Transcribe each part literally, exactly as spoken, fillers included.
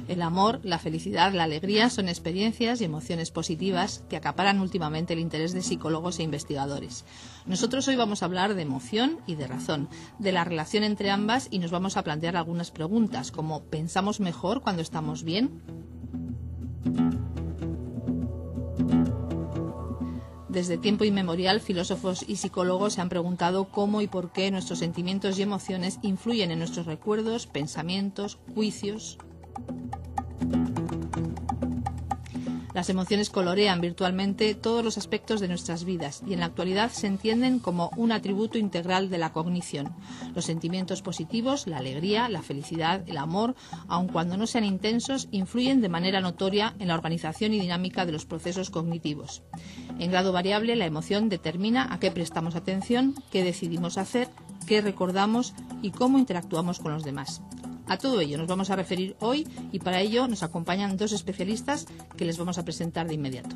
El amor, la felicidad, la alegría son experiencias y emociones positivas que acaparan últimamente el interés de psicólogos e investigadores. Nosotros hoy vamos a hablar de emoción y de razón, de la relación entre ambas, y nos vamos a plantear algunas preguntas, como ¿pensamos mejor cuando estamos bien? Desde tiempo inmemorial, filósofos y psicólogos se han preguntado cómo y por qué nuestros sentimientos y emociones influyen en nuestros recuerdos, pensamientos, juicios. Las emociones colorean virtualmente todos los aspectos de nuestras vidas y en la actualidad se entienden como un atributo integral de la cognición. Los sentimientos positivos, la alegría, la felicidad, el amor, aun cuando no sean intensos, influyen de manera notoria en la organización y dinámica de los procesos cognitivos. En grado variable, la emoción determina a qué prestamos atención, qué decidimos hacer, qué recordamos y cómo interactuamos con los demás. A todo ello nos vamos a referir hoy y para ello nos acompañan dos especialistas que les vamos a presentar de inmediato.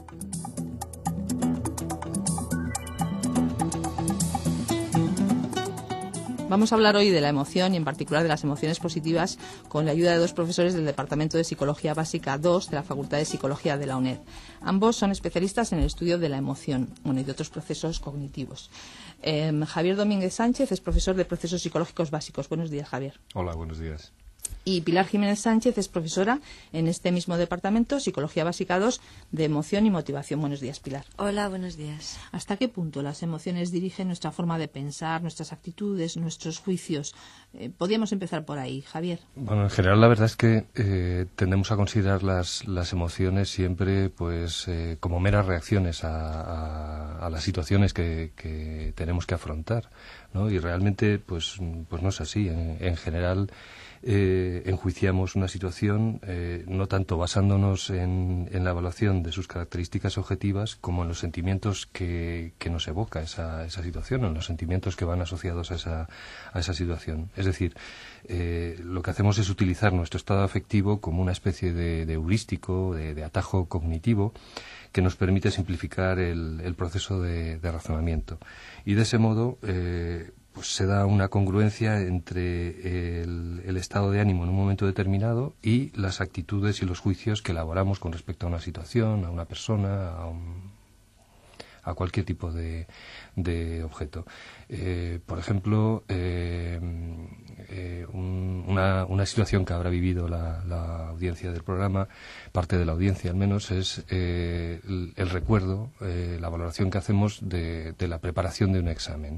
Vamos a hablar hoy de la emoción y en particular de las emociones positivas con la ayuda de dos profesores del Departamento de Psicología Básica dos de la Facultad de Psicología de la UNED. Ambos son especialistas en el estudio de la emoción, bueno, y de otros procesos cognitivos. Eh, Javier Domínguez Sánchez es profesor de procesos psicológicos básicos. Buenos días, Javier. Hola, buenos días. Y Pilar Jiménez Sánchez es profesora en este mismo departamento, Psicología Básica dos, de Emoción y Motivación. Buenos días, Pilar. Hola, buenos días. ¿Hasta qué punto las emociones dirigen nuestra forma de pensar, nuestras actitudes, nuestros juicios? Eh, podríamos empezar por ahí, Javier. Bueno, en general la verdad es que eh, tendemos a considerar las, las emociones siempre pues eh, como meras reacciones a, a, a las situaciones que, que tenemos que afrontar, ¿no? Y realmente pues, pues no es así. En, en general Eh, enjuiciamos una situación eh, no tanto basándonos en, en la evaluación de sus características objetivas como en los sentimientos que, que nos evoca esa, esa situación, en los sentimientos que van asociados a esa, a esa situación. Es decir, eh, lo que hacemos es utilizar nuestro estado afectivo como una especie de, de heurístico, de, de atajo cognitivo que nos permite simplificar el, el proceso de, de razonamiento. Y de ese modo eh, pues se da una congruencia entre el, el estado de ánimo en un momento determinado y las actitudes y los juicios que elaboramos con respecto a una situación, a una persona, a, un, a cualquier tipo de, de objeto. Eh, por ejemplo, eh, eh, un, una, una situación que habrá vivido la, la audiencia del programa, parte de la audiencia al menos, es eh, el, el recuerdo, eh, la valoración que hacemos de, de la preparación de un examen.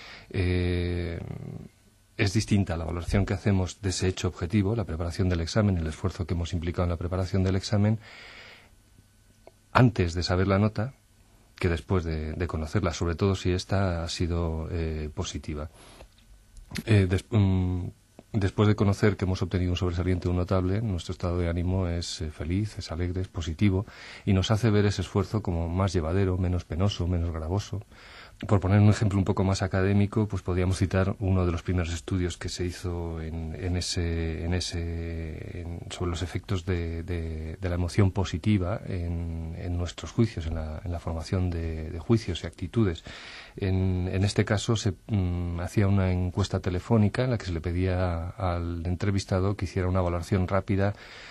Eh, es distinta a la valoración que hacemos de ese hecho objetivo, la preparación del examen, el esfuerzo que hemos implicado en la preparación del examen, antes de saber la nota, que después de, de conocerla, sobre todo si ésta ha sido eh, positiva. Eh, des, um, después de conocer que hemos obtenido un sobresaliente o un notable, nuestro estado de ánimo es eh, feliz, es alegre, es positivo y nos hace ver ese esfuerzo como más llevadero, menos penoso, menos gravoso. Por poner un ejemplo un poco más académico, pues podríamos citar uno de los primeros estudios que se hizo en, en ese, en ese, en, sobre los efectos de, de, de la emoción positiva en, en nuestros juicios, en la, en la formación de, de juicios y actitudes. En, en este caso se mm, hacía una encuesta telefónica en la que se le pedía al entrevistado que hiciera una valoración rápida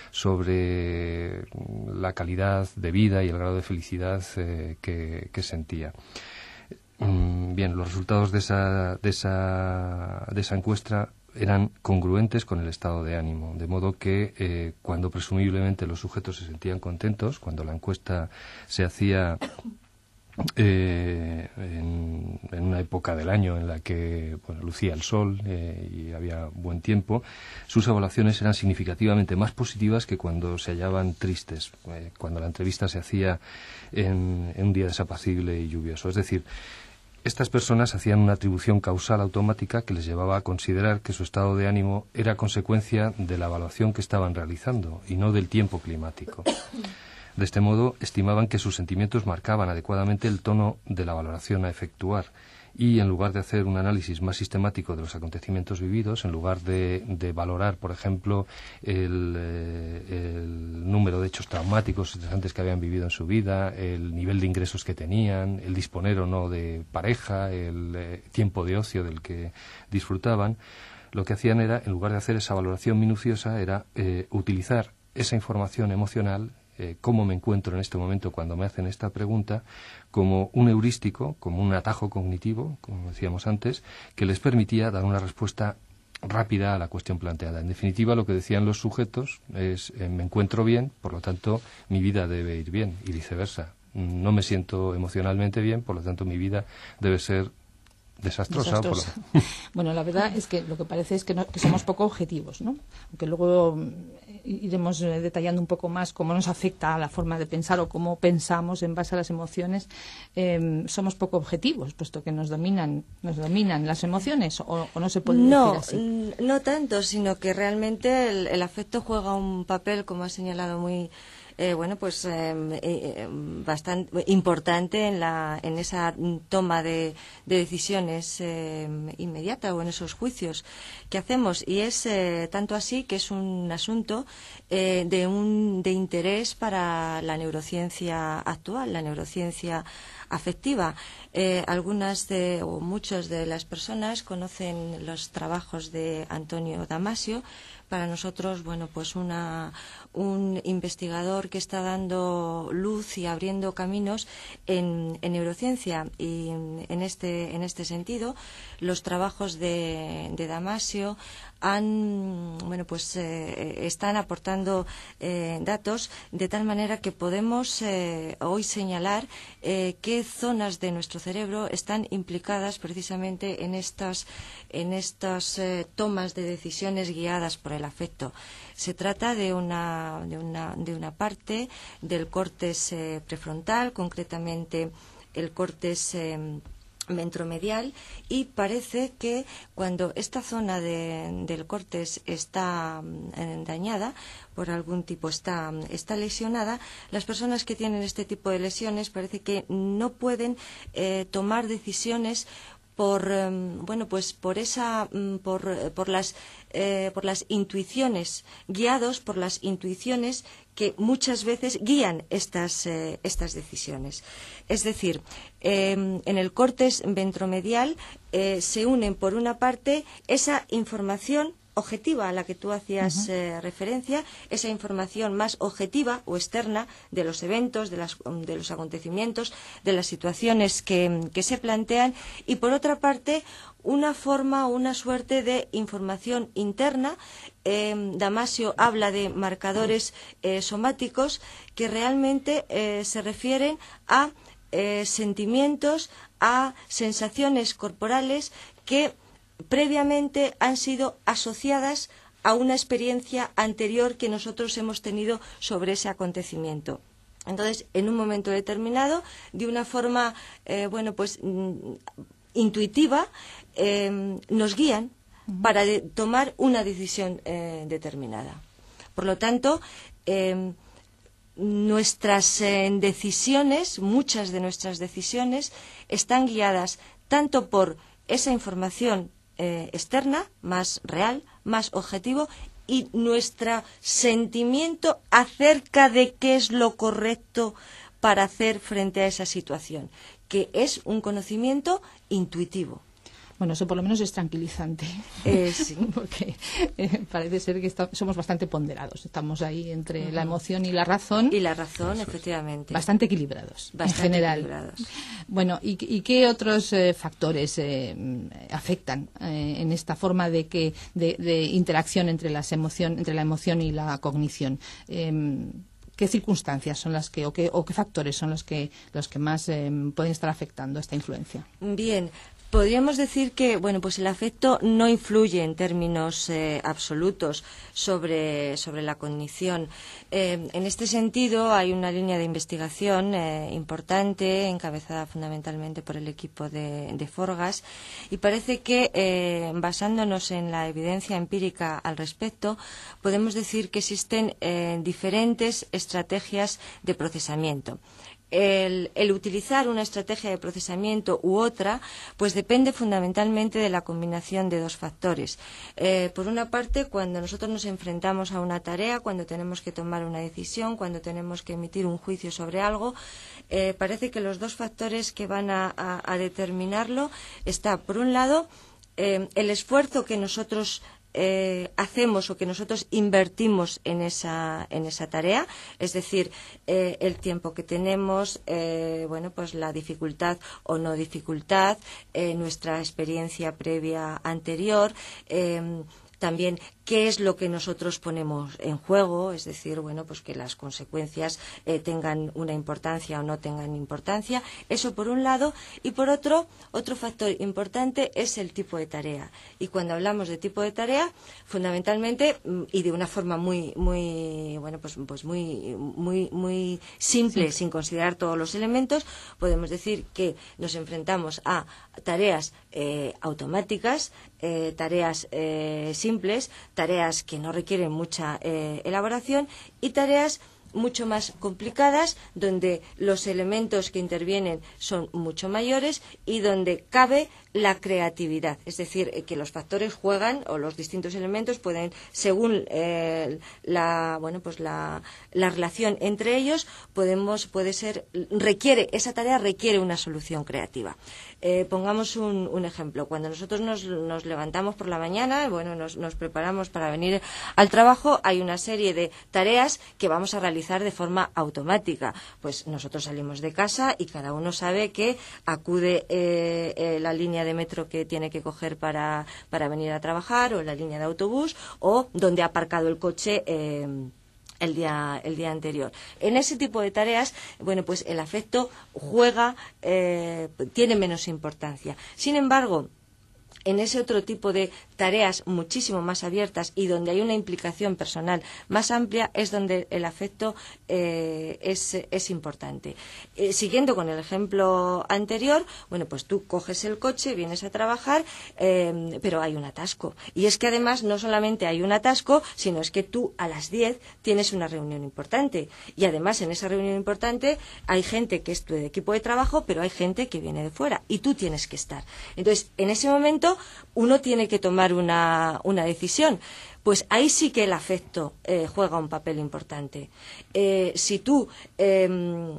sobre la calidad de vida y el grado de felicidad eh, que, que sentía. Bien, los resultados de esa, de esa, de esa encuesta eran congruentes con el estado de ánimo, de modo que eh, cuando presumiblemente los sujetos se sentían contentos, cuando la encuesta se hacía eh, en, en una época del año en la que bueno, lucía el sol eh, y había buen tiempo, sus evaluaciones eran significativamente más positivas que cuando se hallaban tristes, eh, cuando la entrevista se hacía en, en un día desapacible y lluvioso. Es decir, estas personas hacían una atribución causal automática que les llevaba a considerar que su estado de ánimo era consecuencia de la evaluación que estaban realizando y no del tiempo climático. De este modo, estimaban que sus sentimientos marcaban adecuadamente el tono de la valoración a efectuar y, en lugar de hacer un análisis más sistemático de los acontecimientos vividos, en lugar de, de valorar, por ejemplo, el, eh, el número de hechos traumáticos estresantes que habían vivido en su vida, el nivel de ingresos que tenían, el disponer o no de pareja, el eh, tiempo de ocio del que disfrutaban, lo que hacían era, en lugar de hacer esa valoración minuciosa, era eh, utilizar esa información emocional, eh, cómo me encuentro en este momento cuando me hacen esta pregunta, como un heurístico, como un atajo cognitivo, como decíamos antes, que les permitía dar una respuesta rápida a la cuestión planteada. En definitiva, lo que decían los sujetos es eh, me encuentro bien, por lo tanto mi vida debe ir bien, y viceversa. No me siento emocionalmente bien, por lo tanto mi vida debe ser desastrosa. desastrosa. Por lo... Bueno, la verdad es que lo que parece es que, no, que somos poco objetivos, ¿no? Aunque luego iremos detallando un poco más cómo nos afecta la forma de pensar o cómo pensamos en base a las emociones. Eh, somos poco objetivos, puesto que nos dominan, nos dominan las emociones, o, o no se puede no, decir así. No tanto, sino que realmente el, el afecto juega un papel, como ha señalado muy Eh, bueno, pues eh, eh, bastante importante en la en esa toma de, de decisiones eh, inmediata, o en esos juicios que hacemos, y es eh, tanto así que es un asunto eh, de un de interés para la neurociencia actual, la neurociencia afectiva. Eh, algunas de, o muchas de las personas conocen los trabajos de Antonio Damasio. Para nosotros, bueno, pues una, un investigador que está dando luz y abriendo caminos en, en neurociencia, y en este, en este sentido los trabajos de, de Damasio han, bueno, pues eh, están aportando eh, datos de tal manera que podemos eh, hoy señalar eh, qué zonas de nuestro cerebro están implicadas precisamente en estas, en estas eh, tomas de decisiones guiadas por el afecto. Se trata de una, de una, de una parte del córtex eh, prefrontal, concretamente el córtex eh, ventromedial, y parece que cuando esta zona de, del córtex está eh, dañada por algún tipo, está, está lesionada, las personas que tienen este tipo de lesiones parece que no pueden eh, tomar decisiones por eh, bueno pues por esa por, por las eh, por las intuiciones, guiados por las intuiciones que muchas veces guían estas eh, estas decisiones. Es decir, eh, en el córtex ventromedial eh, se unen por una parte esa información objetiva a la que tú hacías uh-huh. eh, referencia, esa información más objetiva o externa de los eventos, de, las, de los acontecimientos, de las situaciones que, que se plantean, y por otra parte una forma o una suerte de información interna. Eh, Damasio habla de marcadores eh, somáticos que realmente eh, se refieren a eh, sentimientos, a sensaciones corporales que previamente han sido asociadas a una experiencia anterior que nosotros hemos tenido sobre ese acontecimiento. Entonces, en un momento determinado, de una forma, eh, bueno, pues mm, intuitiva, eh, nos guían uh-huh. para de, tomar una decisión eh, determinada. Por lo tanto, eh, nuestras eh, decisiones, muchas de nuestras decisiones, están guiadas tanto por esa información Eh, externa, más real, más objetivo, y nuestro sentimiento acerca de qué es lo correcto para hacer frente a esa situación, que es un conocimiento intuitivo. Bueno, eso por lo menos es tranquilizante, eh, sí. porque eh, parece ser que está, somos bastante ponderados, estamos ahí entre uh-huh. la emoción y la razón. Y la razón, efectivamente. Bastante equilibrados, bastante en general. Equilibrados. Bueno, ¿y, y qué otros eh, factores eh, afectan eh, en esta forma de que de, de interacción entre las emoción, entre la emoción y la cognición? Eh, ¿Qué circunstancias son las que o qué, o qué factores son los que los que más eh, pueden estar afectando esta influencia? Bien. Podríamos decir que, bueno, pues el afecto no influye en términos eh, absolutos sobre, sobre la cognición. Eh, en este sentido, hay una línea de investigación eh, importante, encabezada fundamentalmente por el equipo de, de Forgas, y parece que, eh, basándonos en la evidencia empírica al respecto, podemos decir que existen eh, diferentes estrategias de procesamiento. El, el utilizar una estrategia de procesamiento u otra, pues depende fundamentalmente de la combinación de dos factores. Eh, por una parte, cuando nosotros nos enfrentamos a una tarea, cuando tenemos que tomar una decisión, cuando tenemos que emitir un juicio sobre algo, eh, parece que los dos factores que van a, a, a determinarlo está, por un lado, eh, el esfuerzo que nosotros eh, hacemos o que nosotros invertimos en esa, en esa tarea, es decir, eh, el tiempo que tenemos, eh, bueno, pues la dificultad o no dificultad, eh, nuestra experiencia previa anterior, eh, también qué es lo que nosotros ponemos en juego, es decir, bueno, pues que las consecuencias eh, tengan una importancia o no tengan importancia, eso por un lado, y por otro, otro factor importante es el tipo de tarea. Y cuando hablamos de tipo de tarea, fundamentalmente y de una forma muy, muy, bueno, pues, pues muy, muy, muy simple, sí, sin considerar todos los elementos, podemos decir que nos enfrentamos a tareas eh, automáticas, eh, tareas eh, simples, tareas que no requieren mucha eh, elaboración y tareas mucho más complicadas, donde los elementos que intervienen son mucho mayores y donde cabe la creatividad, es decir, eh, que los factores juegan o los distintos elementos pueden, según eh, la bueno pues la, la relación entre ellos, podemos puede ser requiere esa tarea requiere una solución creativa. Eh, pongamos un, un ejemplo. Cuando nosotros nos, nos levantamos por la mañana, bueno, nos, nos preparamos para venir al trabajo, hay una serie de tareas que vamos a realizar de forma automática. Pues nosotros salimos de casa y cada uno sabe que acude eh, eh, la línea de metro que tiene que coger para, para venir a trabajar, o la línea de autobús, o donde ha aparcado el coche eh, el día el día anterior. En ese tipo de tareas, bueno, pues el afecto juega, eh, tiene menos importancia. Sin embargo, en ese otro tipo de tareas muchísimo más abiertas y donde hay una implicación personal más amplia es donde el afecto eh, es, es importante. Eh, siguiendo con el ejemplo anterior, bueno, pues tú coges el coche, vienes a trabajar, eh, pero hay un atasco. Y es que además no solamente hay un atasco, sino es que tú a las diez tienes una reunión importante. Y además en esa reunión importante hay gente que es tu equipo de trabajo, pero hay gente que viene de fuera y tú tienes que estar. Entonces, en ese momento uno tiene que tomar una, una decisión. Pues ahí sí que el afecto eh, juega un papel importante. Eh, si tú eh,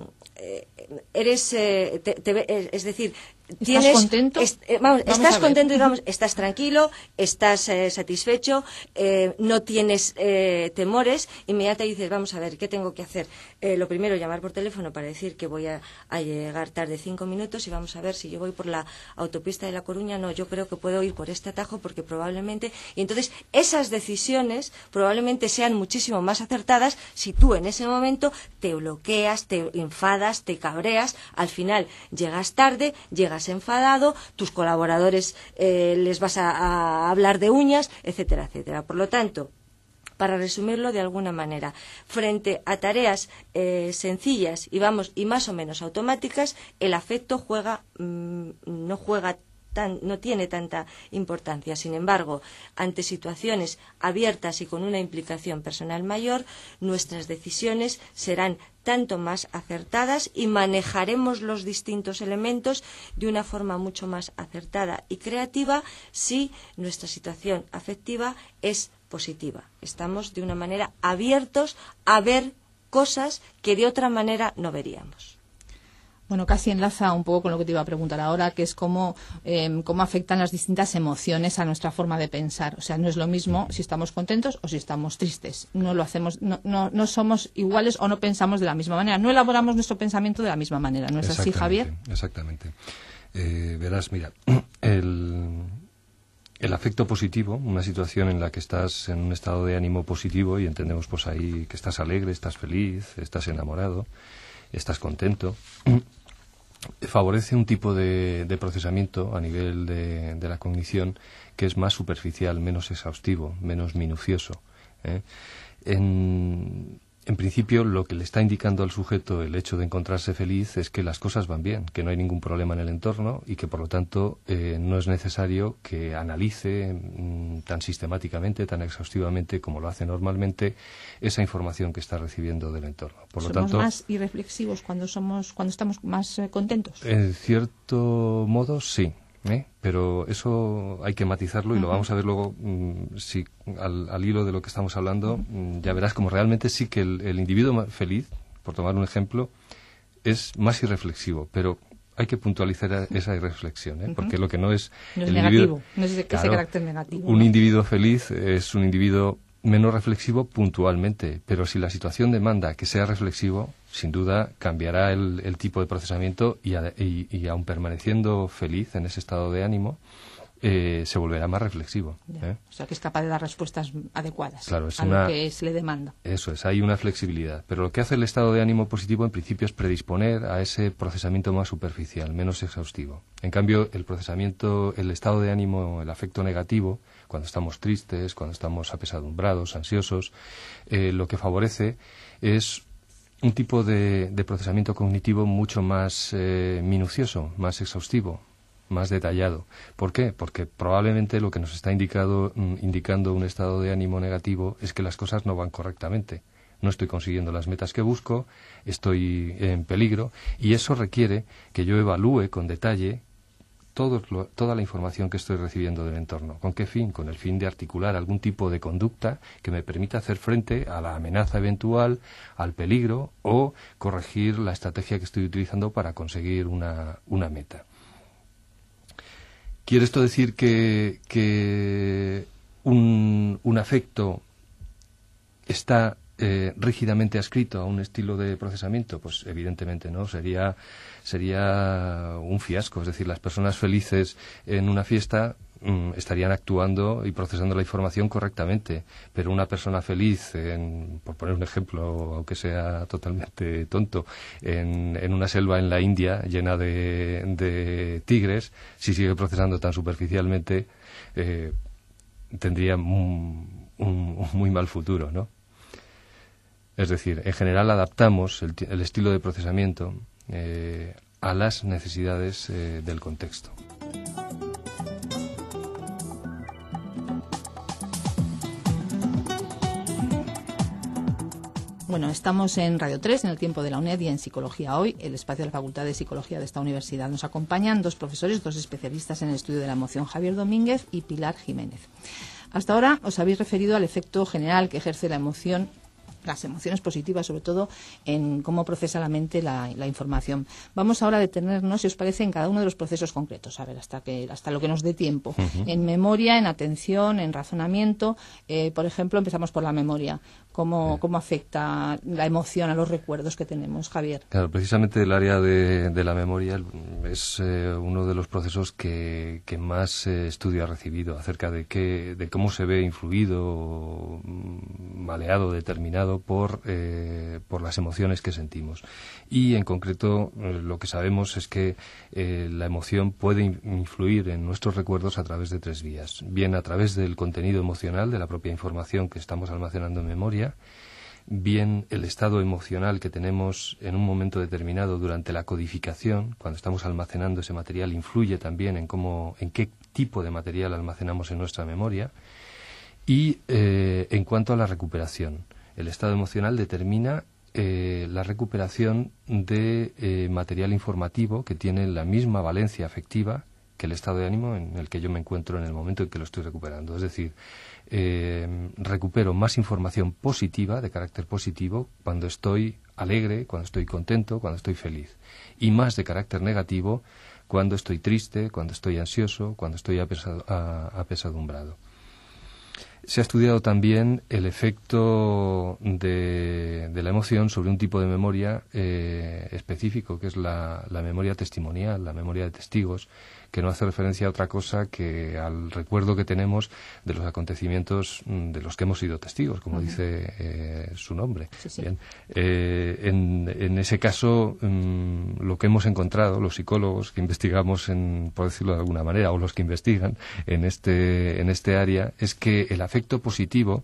eres, eh, te, te, es decir, ¿Estás tienes, contento? Es, eh, vamos, vamos estás contento, digamos, estás tranquilo, estás eh, satisfecho, eh, no tienes eh, temores, inmediatamente dices, vamos a ver, ¿qué tengo que hacer? Eh, lo primero, llamar por teléfono para decir que voy a, a llegar tarde cinco minutos y vamos a ver si yo voy por la autopista de La Coruña, no, yo creo que puedo ir por este atajo porque probablemente... Y entonces, esas decisiones probablemente sean muchísimo más acertadas si tú en ese momento te bloqueas, te enfadas, te cabreas, al final llegas tarde, llegas enfadado, tus colaboradores eh, les vas a, a hablar de uñas, etcétera, etcétera. Por lo tanto, para resumirlo de alguna manera, frente a tareas eh, sencillas y vamos y más o menos automáticas, el afecto juega mmm, no juega Tan, no tiene tanta importancia. Sin embargo, ante situaciones abiertas y con una implicación personal mayor, nuestras decisiones serán tanto más acertadas y manejaremos los distintos elementos de una forma mucho más acertada y creativa si nuestra situación afectiva es positiva. Estamos de una manera abiertos a ver cosas que de otra manera no veríamos. Bueno, casi enlaza un poco con lo que te iba a preguntar ahora, que es cómo, eh, cómo afectan las distintas emociones a nuestra forma de pensar. O sea, no es lo mismo si estamos contentos o si estamos tristes. No lo hacemos, no, no, no somos iguales o no pensamos de la misma manera. No elaboramos nuestro pensamiento de la misma manera. ¿No es así, Javier? Exactamente. Eh, verás, mira, el, el afecto positivo, una situación en la que estás en un estado de ánimo positivo y entendemos pues ahí que estás alegre, estás feliz, estás enamorado, estás contento, favorece un tipo de, de procesamiento a nivel de, de la cognición que es más superficial, menos exhaustivo, menos minucioso, ¿eh? En, en principio, lo que le está indicando al sujeto el hecho de encontrarse feliz es que las cosas van bien, que no hay ningún problema en el entorno y que, por lo tanto, eh, no es necesario que analice mmm, tan sistemáticamente, tan exhaustivamente como lo hace normalmente esa información que está recibiendo del entorno. Por lo ¿Somos tanto, más irreflexivos cuando somos cuando estamos más eh, contentos? En cierto modo, sí. ¿Eh? Pero eso hay que matizarlo y uh-huh. lo vamos a ver luego mmm, si al, al hilo de lo que estamos hablando mmm, ya verás como realmente sí que el, el individuo feliz, por tomar un ejemplo, es más irreflexivo, pero hay que puntualizar esa reflexión, ¿eh? Porque uh-huh. lo que no es... No es el negativo, no es ese, claro, ese carácter negativo. Un ¿no? individuo feliz es un individuo menos reflexivo puntualmente, pero si la situación demanda que sea reflexivo, sin duda cambiará el, el tipo de procesamiento y, a, y, y aun permaneciendo feliz en ese estado de ánimo, eh, se volverá más reflexivo. ¿eh? O sea, que es capaz de dar respuestas adecuadas claro, es a una, lo que se le demanda. Eso es, hay una flexibilidad. Pero lo que hace el estado de ánimo positivo, en principio, es predisponer a ese procesamiento más superficial, menos exhaustivo. En cambio, el procesamiento, el estado de ánimo, el afecto negativo, cuando estamos tristes, cuando estamos apesadumbrados, ansiosos, eh, lo que favorece es un tipo de, de procesamiento cognitivo mucho más eh, minucioso, más exhaustivo, más detallado. ¿Por qué? Porque probablemente lo que nos está indicado, indicando un estado de ánimo negativo es que las cosas no van correctamente. No estoy consiguiendo las metas que busco, estoy en peligro, y eso requiere que yo evalúe con detalle todo lo, toda la información que estoy recibiendo del entorno. ¿Con qué fin? Con el fin de articular algún tipo de conducta que me permita hacer frente a la amenaza eventual, al peligro, o corregir la estrategia que estoy utilizando para conseguir una, una meta. ¿Quiere esto decir que, que un, un afecto está eh, rígidamente adscrito a un estilo de procesamiento? Pues evidentemente no, sería, sería un fiasco. Es decir, las personas felices en una fiesta mm, estarían actuando y procesando la información correctamente, pero una persona feliz, en, por poner un ejemplo, aunque sea totalmente tonto, en, en una selva en la India llena de, de tigres, si sigue procesando tan superficialmente, eh, tendría un, un, un muy mal futuro, ¿no? Es decir, en general adaptamos el, el estilo de procesamiento eh, a las necesidades eh, del contexto. Bueno, estamos en Radio tres, en el tiempo de la UNED y en Psicología Hoy, el espacio de la Facultad de Psicología de esta universidad. Nos acompañan dos profesores, dos especialistas en el estudio de la emoción, Javier Domínguez y Pilar Jiménez. Hasta ahora os habéis referido al efecto general que ejerce la emoción, las emociones positivas, sobre todo en cómo procesa la mente la, la información. Vamos ahora a detenernos, si os parece, en cada uno de los procesos concretos, a ver, hasta que hasta lo que nos dé tiempo. Uh-huh. En memoria, en atención, en razonamiento. Eh, por ejemplo, empezamos por la memoria. ¿Cómo, sí. ¿Cómo afecta la emoción a los recuerdos que tenemos, Javier? Claro, precisamente el área de, de la memoria es eh, uno de los procesos que, que más eh, estudio ha recibido acerca de, qué, de cómo se ve influido, maleado, determinado por, eh, por las emociones que sentimos. Y en concreto eh, lo que sabemos es que eh, la emoción puede influir en nuestros recuerdos a través de tres vías. Bien a través del contenido emocional, de la propia información que estamos almacenando en memoria, bien el estado emocional que tenemos en un momento determinado durante la codificación, cuando estamos almacenando ese material, influye también en cómo, en qué tipo de material almacenamos en nuestra memoria. Y eh, en cuanto a la recuperación, el estado emocional determina eh, la recuperación de eh, material informativo que tiene la misma valencia afectiva que el estado de ánimo en el que yo me encuentro en el momento en que lo estoy recuperando. Es decir, eh, recupero más información positiva, de carácter positivo, cuando estoy alegre, cuando estoy contento, cuando estoy feliz. Y más de carácter negativo cuando estoy triste, cuando estoy ansioso, cuando estoy apesad- a, apesadumbrado. Se ha estudiado también el efecto de, de la emoción sobre un tipo de memoria eh, específico, que es la, la memoria testimonial, la memoria de testigos, que no hace referencia a otra cosa que al recuerdo que tenemos de los acontecimientos de los que hemos sido testigos, como uh-huh. dice eh, su nombre. Sí, sí. Bien. Eh, en, en ese caso, um, lo que hemos encontrado, los psicólogos que investigamos, en, por decirlo de alguna manera, o los que investigan en este, en este área, es que el afecto positivo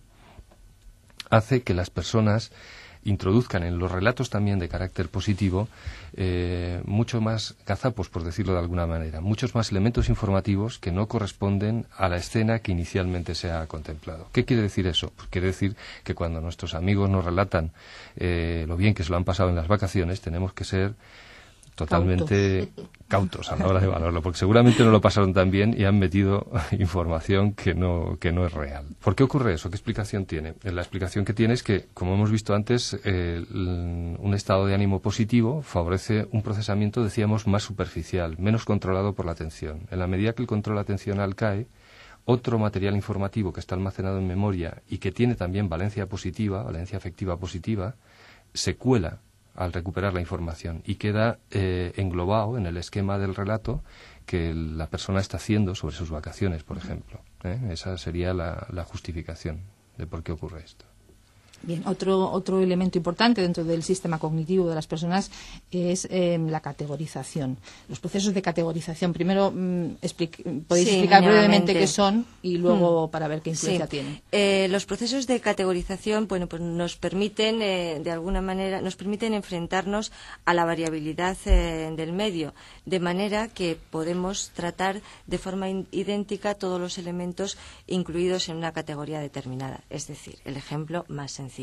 hace que las personas introduzcan en los relatos también de carácter positivo eh, mucho más gazapos, por decirlo de alguna manera, muchos más elementos informativos que no corresponden a la escena que inicialmente se ha contemplado. ¿Qué quiere decir eso? Pues quiere decir que cuando nuestros amigos nos relatan eh, lo bien que se lo han pasado en las vacaciones, tenemos que ser totalmente cautos a la hora de valorarlo, porque seguramente no lo pasaron tan bien y han metido información que no, que no es real. ¿Por qué ocurre eso? ¿Qué explicación tiene? La explicación que tiene es que, como hemos visto antes, eh, un estado de ánimo positivo favorece un procesamiento, decíamos, más superficial, menos controlado por la atención. En la medida que el control atencional cae, otro material informativo que está almacenado en memoria y que tiene también valencia positiva, valencia afectiva positiva, se cuela al recuperar la información y queda eh, englobado en el esquema del relato que la persona está haciendo sobre sus vacaciones, por ejemplo. ¿eh? Esa sería la, la justificación de por qué ocurre esto. Bien, otro, otro elemento importante dentro del sistema cognitivo de las personas es eh, la categorización. Los procesos de categorización. Primero, mm, explic podéis sí, explicar brevemente qué son y luego mm. para ver qué influencia sí. tienen. Eh, los procesos de categorización, bueno, pues nos permiten, eh, de alguna manera, nos permiten enfrentarnos a la variabilidad eh, del medio, de manera que podemos tratar de forma idéntica todos los elementos incluidos en una categoría determinada. Es decir, el ejemplo más sencillo.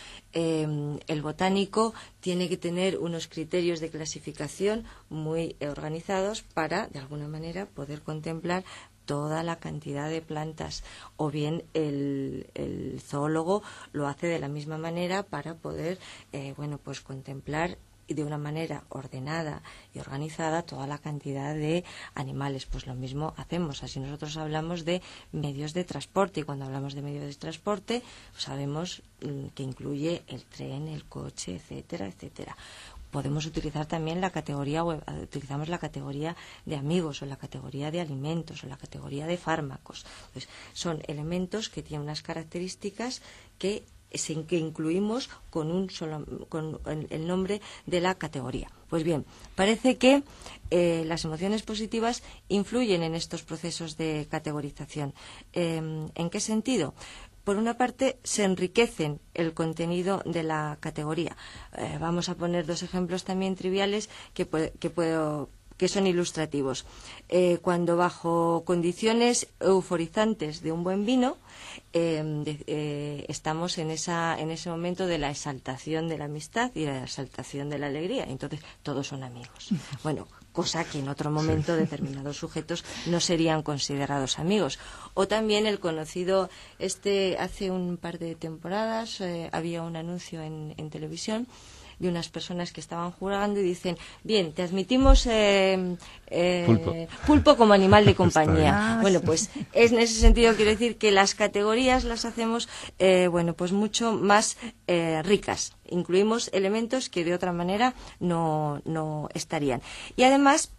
Eh, el botánico tiene que tener unos criterios de clasificación muy eh, organizados para, de alguna manera, poder contemplar toda la cantidad de plantas, o bien el, el zoólogo lo hace de la misma manera para poder, eh, bueno, pues contemplar de una manera ordenada y organizada toda la cantidad de animales. Pues lo mismo hacemos. Así nosotros hablamos de medios de transporte, y cuando hablamos de medios de transporte sabemos que incluye el tren, el coche, etcétera, etcétera. Podemos utilizar también la categoría, utilizamos la categoría de amigos, o la categoría de alimentos, o la categoría de fármacos. Entonces, son elementos que tienen unas características que que incluimos con un solo con el nombre de la categoría. Pues bien, parece que eh, las emociones positivas influyen en estos procesos de categorización. Eh, ¿En qué sentido? Por una parte, se enriquecen el contenido de la categoría. Eh, vamos a poner dos ejemplos también triviales que, puede, que puedo que son ilustrativos. Eh, cuando bajo condiciones euforizantes de un buen vino, eh, de, eh, estamos en, esa, en ese momento de la exaltación de la amistad y la exaltación de la alegría. Entonces, todos son amigos. Bueno, cosa que en otro momento determinados sujetos no serían considerados amigos. O también el conocido, este hace un par de temporadas, eh, había un anuncio en, en televisión de unas personas que estaban jugando y dicen, bien, te admitimos eh, eh, pulpo. pulpo como animal de compañía. Bueno, pues es, en ese sentido quiero decir que las categorías las hacemos eh, bueno, pues mucho más eh, ricas. Incluimos elementos que de otra manera no, no estarían. Y además,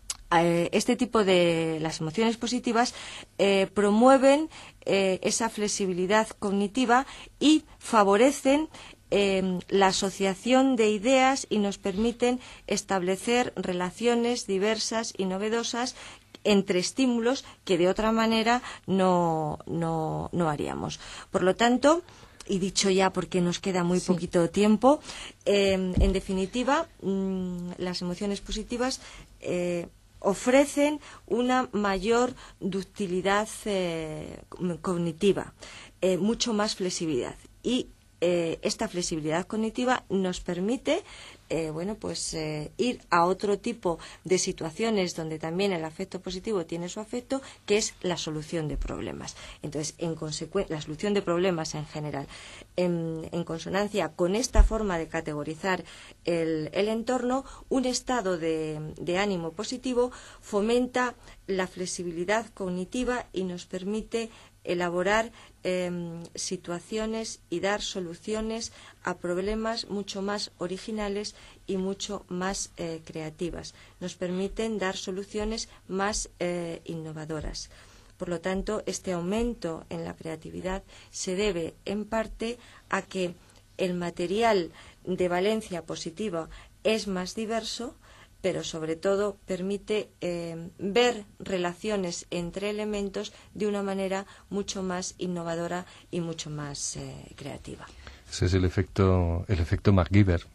eh, este tipo de las emociones positivas eh, promueven eh, esa flexibilidad cognitiva y favorecen Eh, la asociación de ideas y nos permiten establecer relaciones diversas y novedosas entre estímulos que de otra manera no, no, no haríamos. Por lo tanto, y dicho ya porque nos queda muy sí. poquito tiempo, eh, en definitiva, mmm, las emociones positivas eh, ofrecen una mayor ductilidad eh, cognitiva, eh, mucho más flexibilidad, y Eh, esta flexibilidad cognitiva nos permite eh, bueno, pues, eh, ir a otro tipo de situaciones donde también el afecto positivo tiene su afecto, que es la solución de problemas. Entonces, en la solución de problemas en general, en, en consonancia con esta forma de categorizar el, el entorno, un estado de, de ánimo positivo fomenta la flexibilidad cognitiva y nos permite elaborar eh, situaciones y dar soluciones a problemas mucho más originales y mucho más eh, creativas. Nos permiten dar soluciones más eh, innovadoras. Por lo tanto, este aumento en la creatividad se debe en parte a que el material de valencia positiva es más diverso, pero sobre todo permite eh, ver relaciones entre elementos de una manera mucho más innovadora y mucho más eh, creativa. Ese es el efecto, el efecto MacGyver,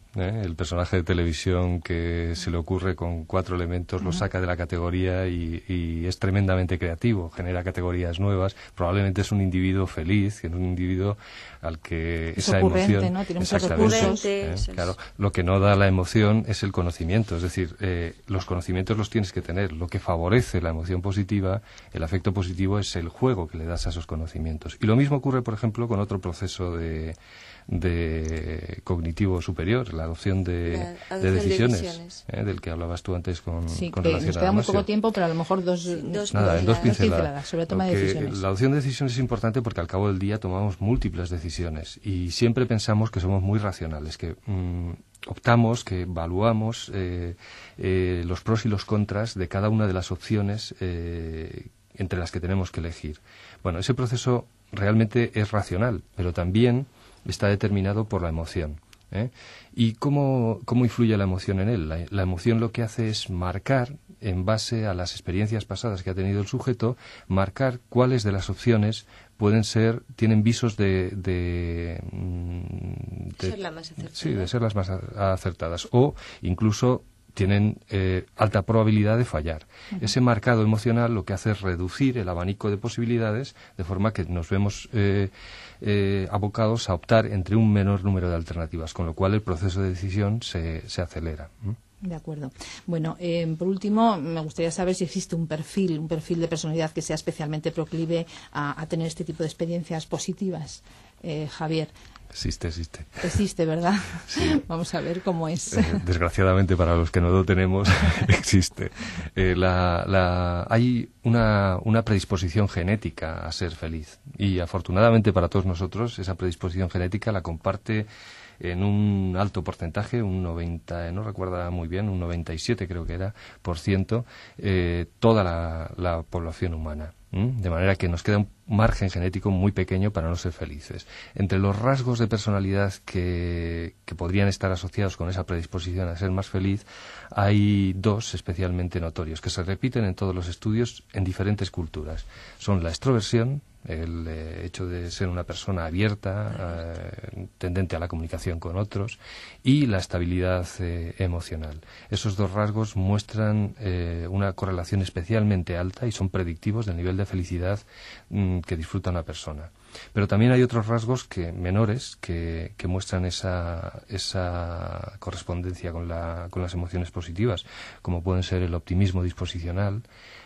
¿eh? El personaje de televisión que se le ocurre con cuatro elementos, uh-huh. lo saca de la categoría y, y es tremendamente creativo, genera categorías nuevas. Probablemente es un individuo feliz, es un individuo al que es esa emoción, ¿no? Tiene muchos recursos. ¿eh? Claro, lo que no da la emoción es el conocimiento, es decir, eh, los conocimientos los tienes que tener. Lo que favorece la emoción positiva, el afecto positivo, es el juego que le das a esos conocimientos. Y lo mismo ocurre, por ejemplo, con otro proceso de de cognitivo superior, la adopción de, la adopción de decisiones, de decisiones. ¿eh? Del que hablabas tú antes con, sí, con que relación nos a queda muy Damasio. poco tiempo, pero a lo mejor dos, sí, dos Nada, en dos pinceladas, pinceladas sobre toma de decisiones. La adopción de decisiones es importante porque al cabo del día tomamos múltiples decisiones y siempre pensamos que somos muy racionales, que mmm, optamos, que evaluamos eh, eh, los pros y los contras de cada una de las opciones eh, entre las que tenemos que elegir. Bueno, ese proceso realmente es racional, pero también está determinado por la emoción. ¿eh? ¿Y cómo, cómo influye la emoción en él? La, la emoción lo que hace es marcar, en base a las experiencias pasadas que ha tenido el sujeto, marcar cuáles de las opciones pueden ser, tienen visos de... de, de ser la más acertada. Sí, de ser las más acertadas. O incluso tienen eh, alta probabilidad de fallar. Uh-huh. Ese marcado emocional lo que hace es reducir el abanico de posibilidades, de forma que nos vemos eh, eh, abocados a optar entre un menor número de alternativas, con lo cual el proceso de decisión se, se acelera. ¿Mm? De acuerdo. Bueno, eh, por último, me gustaría saber si existe un perfil, un perfil de personalidad que sea especialmente proclive a, a tener este tipo de experiencias positivas. Eh, Javier. Existe, existe. Existe, ¿verdad? Sí. Vamos a ver cómo es. Eh, desgraciadamente, para los que no lo tenemos, existe. Eh, la, la, hay una, una predisposición genética a ser feliz. Y afortunadamente para todos nosotros, esa predisposición genética la comparte en un alto porcentaje, un noventa, no recuerdo muy bien, un noventa y siete creo que era, por ciento, eh, toda la, la población humana. ¿Mm? De manera que nos queda un margen genético muy pequeño para no ser felices. Entre los rasgos de personalidad que, que podrían estar asociados con esa predisposición a ser más feliz, hay dos especialmente notorios, que se repiten en todos los estudios en diferentes culturas. Son la extroversión, el eh, hecho de ser una persona abierta, eh, tendente a la comunicación con otros, y la estabilidad eh, emocional. Esos dos rasgos muestran eh, una correlación especialmente alta y son predictivos del nivel de felicidad mmm, que disfruta una persona. Pero también hay otros rasgos que menores que, que muestran esa, esa correspondencia con, la, con las emociones positivas, como pueden ser el optimismo disposicional,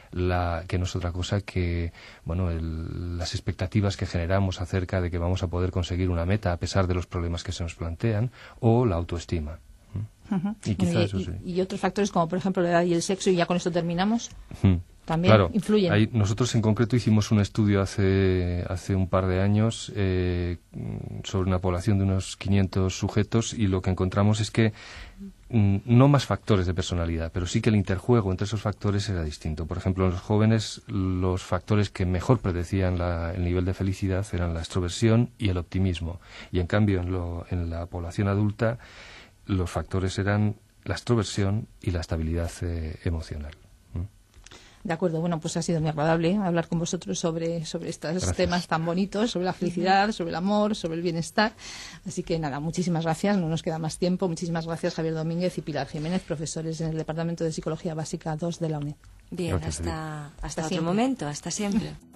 La, que no es otra cosa que bueno el, las expectativas que generamos acerca de que vamos a poder conseguir una meta a pesar de los problemas que se nos plantean, o la autoestima. ¿Mm? Uh-huh. Y, quizá y, eso sí. y, y otros factores como por ejemplo la edad y el sexo, y ya con esto terminamos. Uh-huh. También claro, influyen. Ahí, nosotros en concreto hicimos un estudio hace, hace un par de años eh, sobre una población de unos quinientos sujetos, y lo que encontramos es que mm, no más factores de personalidad, pero sí que el interjuego entre esos factores era distinto. Por ejemplo, en los jóvenes los factores que mejor predecían la, el nivel de felicidad eran la extroversión y el optimismo, y en cambio en, lo, en la población adulta los factores eran la extroversión y la estabilidad eh, emocional. De acuerdo, bueno, pues ha sido muy agradable hablar con vosotros sobre, sobre estos gracias. Temas tan bonitos, sobre la felicidad, sobre el amor, sobre el bienestar. Así que nada, muchísimas gracias, no nos queda más tiempo. Muchísimas gracias, Javier Domínguez y Pilar Jiménez, profesores en el Departamento de Psicología Básica dos de la UNED. Bien, gracias hasta, hasta, hasta otro momento, hasta siempre.